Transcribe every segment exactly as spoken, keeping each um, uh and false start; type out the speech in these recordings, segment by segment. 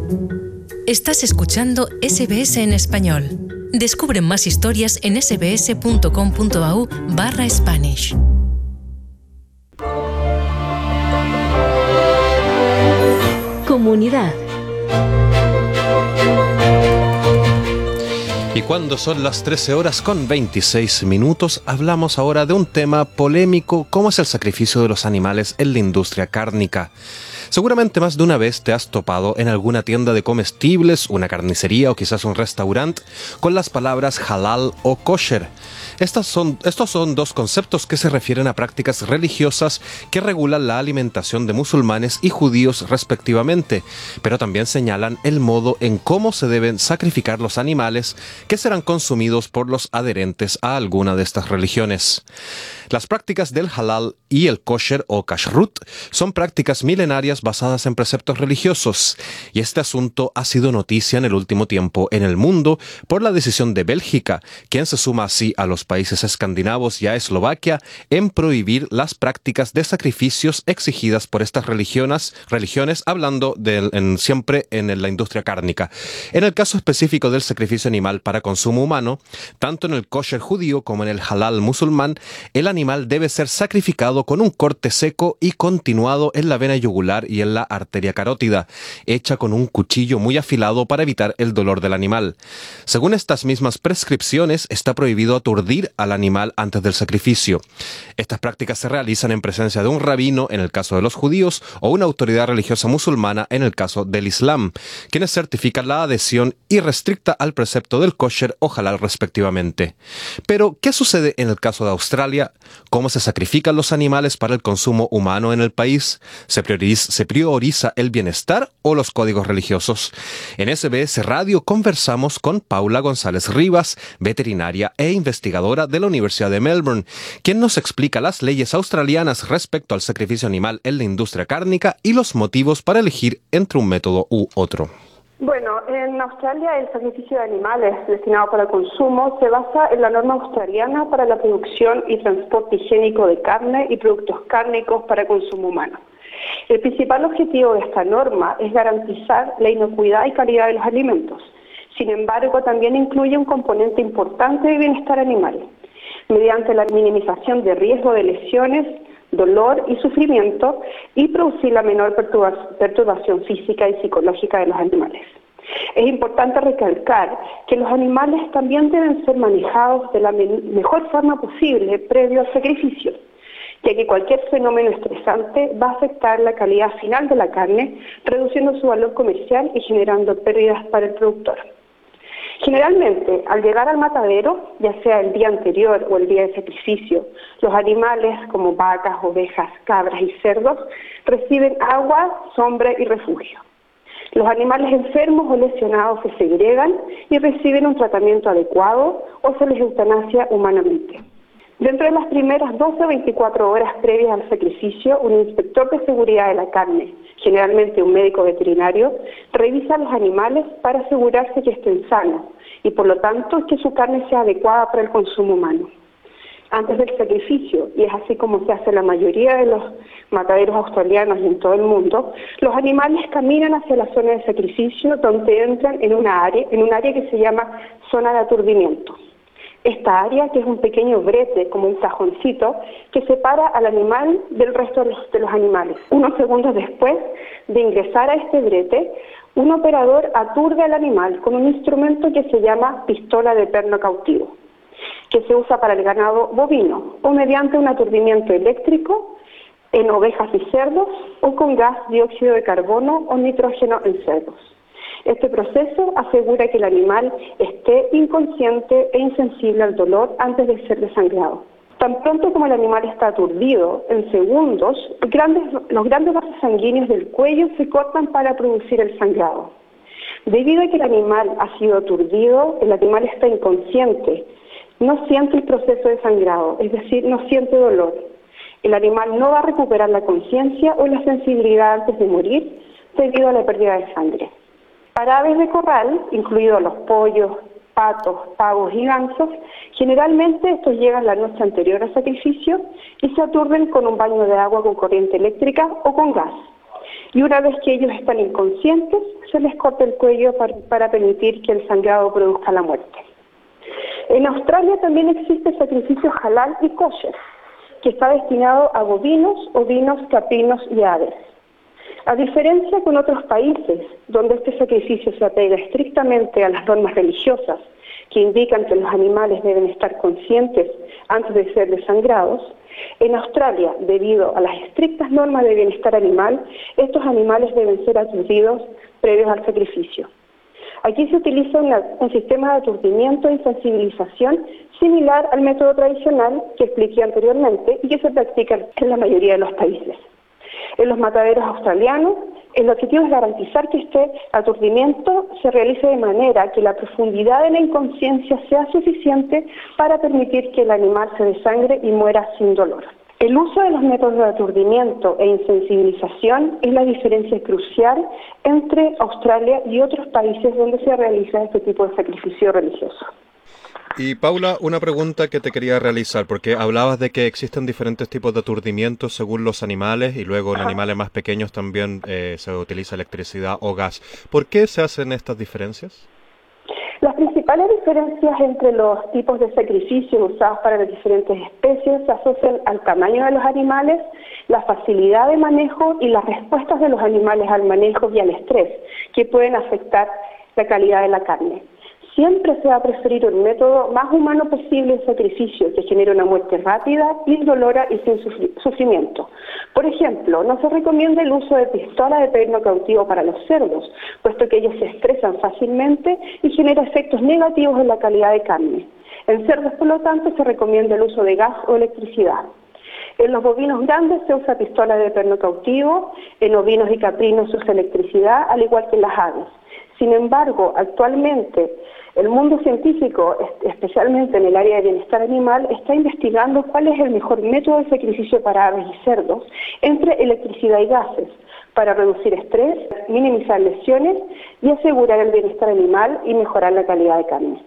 Estás escuchando S B S en español. Descubre más historias en sbs.com.au barra Spanish. Comunidad. Y cuando son las trece horas con veintiséis minutos, hablamos ahora de un tema polémico como es el sacrificio de los animales en la industria cárnica. Seguramente más de una vez te has topado en alguna tienda de comestibles, una carnicería o quizás un restaurante con las palabras halal o kosher. Estas son, estos son dos conceptos que se refieren a prácticas religiosas que regulan la alimentación de musulmanes y judíos respectivamente, pero también señalan el modo en cómo se deben sacrificar los animales que serán consumidos por los adherentes a alguna de estas religiones. Las prácticas del halal y el kosher o kashrut son prácticas milenarias basadas en preceptos religiosos, y este asunto ha sido noticia en el último tiempo en el mundo por la decisión de Bélgica, quien se suma así a los países escandinavos y a Eslovaquia en prohibir las prácticas de sacrificios exigidas por estas religiones, religiones hablando de, en, siempre en la industria cárnica. En el caso específico del sacrificio animal para consumo humano, tanto en el kosher judío como en el halal musulmán, el animal debe ser sacrificado con un corte seco y continuado en la vena yugular y en la arteria carótida, hecha con un cuchillo muy afilado para evitar el dolor del animal. Según estas mismas prescripciones, está prohibido aturdir al animal antes del sacrificio. Estas prácticas se realizan en presencia de un rabino en el caso de los judíos o una autoridad religiosa musulmana en el caso del Islam, quienes certifican la adhesión irrestricta al precepto del kosher o halal respectivamente. Pero, ¿qué sucede en el caso de Australia? ¿Cómo se sacrifican los animales para el consumo humano en el país? ¿Se prioriza, se prioriza el bienestar o los códigos religiosos? En S B S Radio conversamos con Paula González Rivas, veterinaria e investigadora de la Universidad de Melbourne, quien nos explica las leyes australianas respecto al sacrificio animal en la industria cárnica y los motivos para elegir entre un método u otro. Bueno, en Australia el sacrificio de animales destinado para consumo se basa en la norma australiana para la producción y transporte higiénico de carne y productos cárnicos para consumo humano. El principal objetivo de esta norma es garantizar la inocuidad y calidad de los alimentos. Sin embargo, también incluye un componente importante de bienestar animal, mediante la minimización de riesgo de lesiones, dolor y sufrimiento, y producir la menor perturbación física y psicológica de los animales. Es importante recalcar que los animales también deben ser manejados de la mejor forma posible previo al sacrificio, ya que cualquier fenómeno estresante va a afectar la calidad final de la carne, reduciendo su valor comercial y generando pérdidas para el productor. Generalmente, al llegar al matadero, ya sea el día anterior o el día de sacrificio, los animales como vacas, ovejas, cabras y cerdos reciben agua, sombra y refugio. Los animales enfermos o lesionados se segregan y reciben un tratamiento adecuado o se les eutanasia humanamente. Dentro de las primeras doce a veinticuatro horas previas al sacrificio, un inspector de seguridad de la carne, generalmente un médico veterinario, revisa los animales para asegurarse que estén sanos y por lo tanto que su carne sea adecuada para el consumo humano. Antes del sacrificio, y es así como se hace en la mayoría de los mataderos australianos y en todo el mundo, los animales caminan hacia la zona de sacrificio donde entran en una área, en un área que se llama zona de aturdimiento. Esta área, que es un pequeño brete, como un cajoncito, que separa al animal del resto de los, de los animales. Unos segundos después de ingresar a este brete, un operador aturde al animal con un instrumento que se llama pistola de perno cautivo, que se usa para el ganado bovino, o mediante un aturdimiento eléctrico en ovejas y cerdos, o con gas dióxido de carbono o nitrógeno en cerdos. Este proceso asegura que el animal esté inconsciente e insensible al dolor antes de ser desangrado. Tan pronto como el animal está aturdido, en segundos, grandes, los grandes vasos sanguíneos del cuello se cortan para producir el sangrado. Debido a que el animal ha sido aturdido, el animal está inconsciente, no siente el proceso de sangrado, es decir, no siente dolor. El animal no va a recuperar la conciencia o la sensibilidad antes de morir debido a la pérdida de sangre. Para aves de corral, incluidos los pollos, patos, pavos y gansos, generalmente estos llegan la noche anterior al sacrificio y se aturden con un baño de agua con corriente eléctrica o con gas. y una vez que ellos están inconscientes, se les corta el cuello para, para permitir que el sangrado produzca la muerte. En Australia también existe el sacrificio halal y kosher, que está destinado a bovinos, ovinos, caprinos y aves. A diferencia con otros países, donde este sacrificio se apega estrictamente a las normas religiosas, que indican que los animales deben estar conscientes antes de ser desangrados, en Australia, debido a las estrictas normas de bienestar animal, estos animales deben ser aturdidos previos al sacrificio. Aquí se utiliza una, un sistema de aturdimiento y sensibilización similar al método tradicional que expliqué anteriormente y que se practica en la mayoría de los países. En los mataderos australianos, el objetivo es garantizar que este aturdimiento se realice de manera que la profundidad de la inconsciencia sea suficiente para permitir que el animal se desangre y muera sin dolor. El uso de los métodos de aturdimiento e insensibilización es la diferencia crucial entre Australia y otros países donde se realiza este tipo de sacrificio religioso. Y Paula, una pregunta que te quería realizar, porque hablabas de que existen diferentes tipos de aturdimientos según los animales y luego en animales más pequeños también eh, se utiliza electricidad o gas. ¿Por qué se hacen estas diferencias? Las principales diferencias entre los tipos de sacrificios usados para las diferentes especies se asocian al tamaño de los animales, la facilidad de manejo y las respuestas de los animales al manejo y al estrés, que pueden afectar la calidad de la carne. Siempre se va a preferir un método más humano posible de sacrificio que genere una muerte rápida, indolora y sin sufrimiento. Por ejemplo, no se recomienda el uso de pistola de perno cautivo para los cerdos, puesto que ellos se estresan fácilmente y genera efectos negativos en la calidad de carne. En cerdos, por lo tanto, se recomienda el uso de gas o electricidad. En los bovinos grandes se usa pistola de perno cautivo, en ovinos y caprinos se usa electricidad, al igual que en las aves. Sin embargo, actualmente el mundo científico, especialmente en el área de bienestar animal, está investigando cuál es el mejor método de sacrificio para aves y cerdos entre electricidad y gases, para reducir estrés, minimizar lesiones y asegurar el bienestar animal y mejorar la calidad de carne.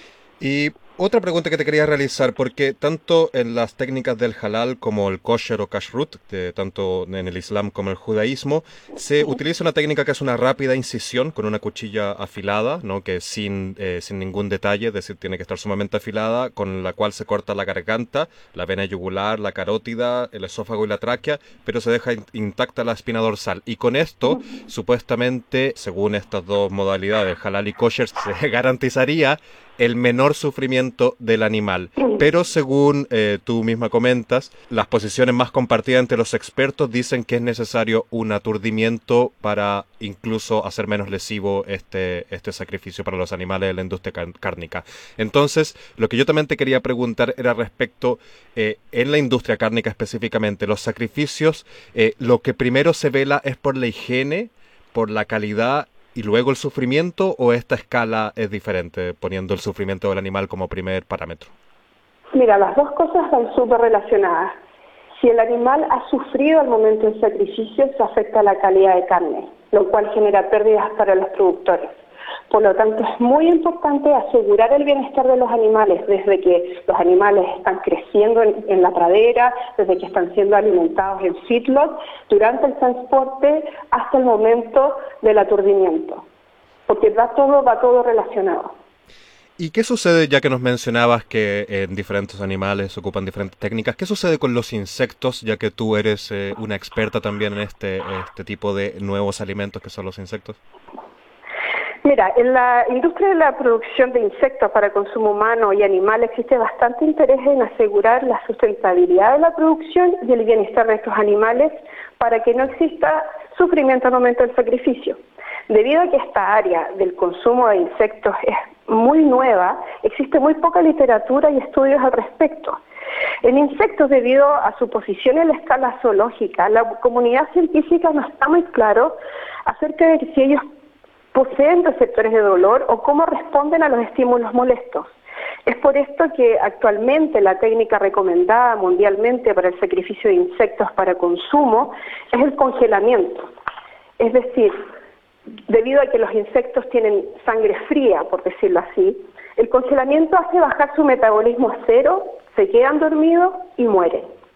Y otra pregunta que te quería realizar, porque tanto en las técnicas del halal como el kosher o kashrut, de, tanto en el islam como el judaísmo, se utiliza una técnica que es una rápida incisión con una cuchilla afilada, ¿no? Que sin, eh, sin ningún detalle, es decir, tiene que estar sumamente afilada, con la cual se corta la garganta, la vena yugular, la carótida, el esófago y la tráquea, pero se deja in- intacta la espina dorsal. Y con esto, supuestamente, según estas dos modalidades, halal y kosher, se garantizaría el menor sufrimiento del animal. Pero según eh, tú misma comentas, las posiciones más compartidas entre los expertos dicen que es necesario un aturdimiento para incluso hacer menos lesivo este, este sacrificio para los animales de la industria cárnica. Entonces, lo que yo también te quería preguntar era respecto, eh, en la industria cárnica específicamente, los sacrificios, eh, lo que primero se vela es por la higiene, por la calidad y luego el sufrimiento, o esta escala es diferente, poniendo el sufrimiento del animal como primer parámetro? Mira, las dos cosas están súper relacionadas. Si el animal ha sufrido al momento del sacrificio, se afecta la calidad de carne, lo cual genera pérdidas para los productores. Por lo tanto, es muy importante asegurar el bienestar de los animales, desde que los animales están creciendo en, en la pradera, desde que están siendo alimentados en feedlot, durante el transporte, hasta el momento del aturdimiento, porque va todo, va todo relacionado. ¿Y qué sucede, ya que nos mencionabas que en diferentes animales se ocupan diferentes técnicas, qué sucede con los insectos, ya que tú eres eh, una experta también en este, este tipo de nuevos alimentos que son los insectos? Mira, en la industria de la producción de insectos para consumo humano y animal existe bastante interés en asegurar la sustentabilidad de la producción y el bienestar de estos animales para que no exista sufrimiento al momento del sacrificio. Debido a que esta área del consumo de insectos es muy nueva, existe muy poca literatura y estudios al respecto. En insectos, debido a su posición en la escala zoológica, la comunidad científica no está muy claro acerca de si ellos poseen receptores de dolor o cómo responden a los estímulos molestos. Es por esto que actualmente la técnica recomendada mundialmente para el sacrificio de insectos para consumo es el congelamiento. Es decir, debido a que los insectos tienen sangre fría, por decirlo así, el congelamiento hace bajar su metabolismo a cero, se quedan dormidos y mueren.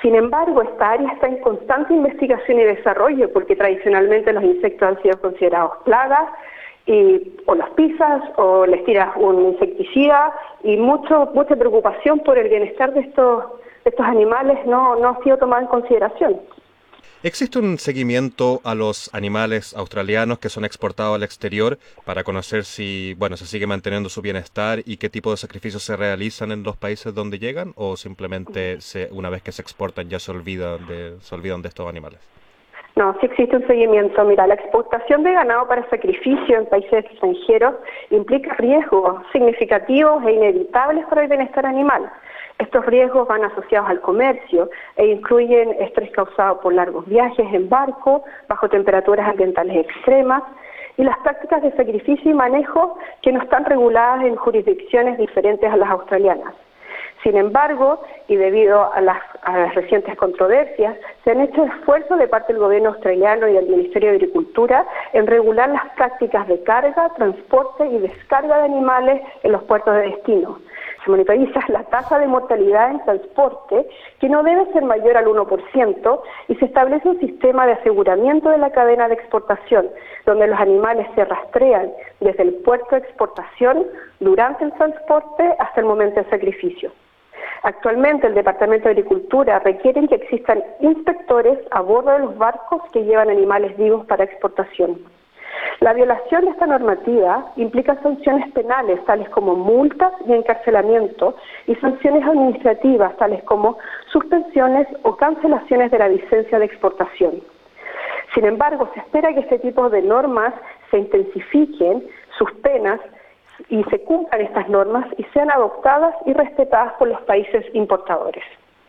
Sin embargo, esta área está en constante investigación y desarrollo porque tradicionalmente los insectos han sido considerados plagas y o las pisas o les tiras un insecticida y mucho mucha preocupación por el bienestar de estos, de estos animales no, no ha sido tomada en consideración. ¿Existe un seguimiento a los animales australianos que son exportados al exterior para conocer si, bueno, se sigue manteniendo su bienestar y qué tipo de sacrificios se realizan en los países donde llegan, o simplemente se, una vez que se exportan ya se olvidan de, se olvidan de estos animales? No, sí existe un seguimiento. Mira, la exportación de ganado para sacrificio en países extranjeros implica riesgos significativos e inevitables para el bienestar animal. Estos riesgos van asociados al comercio e incluyen estrés causado por largos viajes en barco, bajo temperaturas ambientales extremas, y las prácticas de sacrificio y manejo que no están reguladas en jurisdicciones diferentes a las australianas. Sin embargo, y debido a las, a las recientes controversias, se han hecho esfuerzos de parte del gobierno australiano y del Ministerio de Agricultura en regular las prácticas de carga, transporte y descarga de animales en los puertos de destino. Se monitoriza la tasa de mortalidad en transporte, que no debe ser mayor al uno por ciento, y se establece un sistema de aseguramiento de la cadena de exportación, donde los animales se rastrean desde el puerto de exportación, durante el transporte, hasta el momento del sacrificio. Actualmente el Departamento de Agricultura requiere que existan inspectores a bordo de los barcos que llevan animales vivos para exportación. La violación de esta normativa implica sanciones penales, tales como multas y encarcelamiento, y sanciones administrativas, tales como suspensiones o cancelaciones de la licencia de exportación. Sin embargo, se espera que este tipo de normas se intensifiquen, sus penas, y se cumplan estas normas y sean adoptadas y respetadas por los países importadores.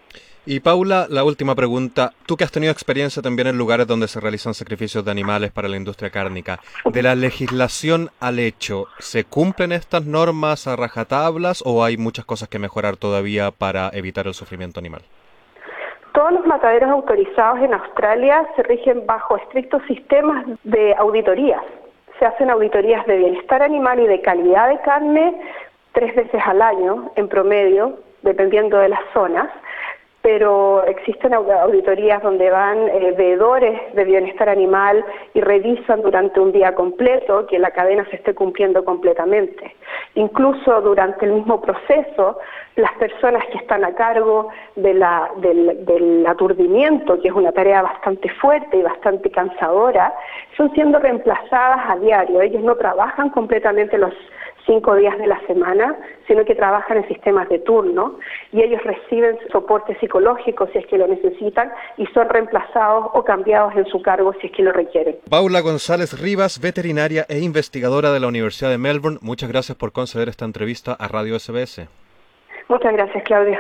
Y Paula, la última pregunta. Tú que has tenido experiencia también en lugares donde se realizan sacrificios de animales para la industria cárnica, de la legislación al hecho, ¿se cumplen estas normas a rajatablas o hay muchas cosas que mejorar todavía para evitar el sufrimiento animal? Todos los mataderos autorizados en Australia se rigen bajo estrictos sistemas de auditorías. Se hacen auditorías de bienestar animal y de calidad de carne tres veces al año, en promedio, dependiendo de las zonas, pero existen auditorías donde van eh, veedores de bienestar animal y revisan durante un día completo que la cadena se esté cumpliendo completamente. Incluso durante el mismo proceso, las personas que están a cargo de la, del, del aturdimiento, que es una tarea bastante fuerte y bastante cansadora, son siendo reemplazadas a diario. Ellos no trabajan completamente los cinco días de la semana, sino que trabajan en sistemas de turno y ellos reciben soporte psicológico si es que lo necesitan y son reemplazados o cambiados en su cargo si es que lo requieren. Paula González Rivas, veterinaria e investigadora de la Universidad de Melbourne, muchas gracias por conceder esta entrevista a Radio S B S. Muchas gracias, Claudia.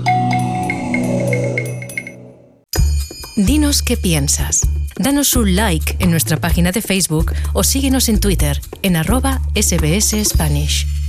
Dinos qué piensas. Danos un like en nuestra página de Facebook o síguenos en Twitter en arroba S B S Spanish.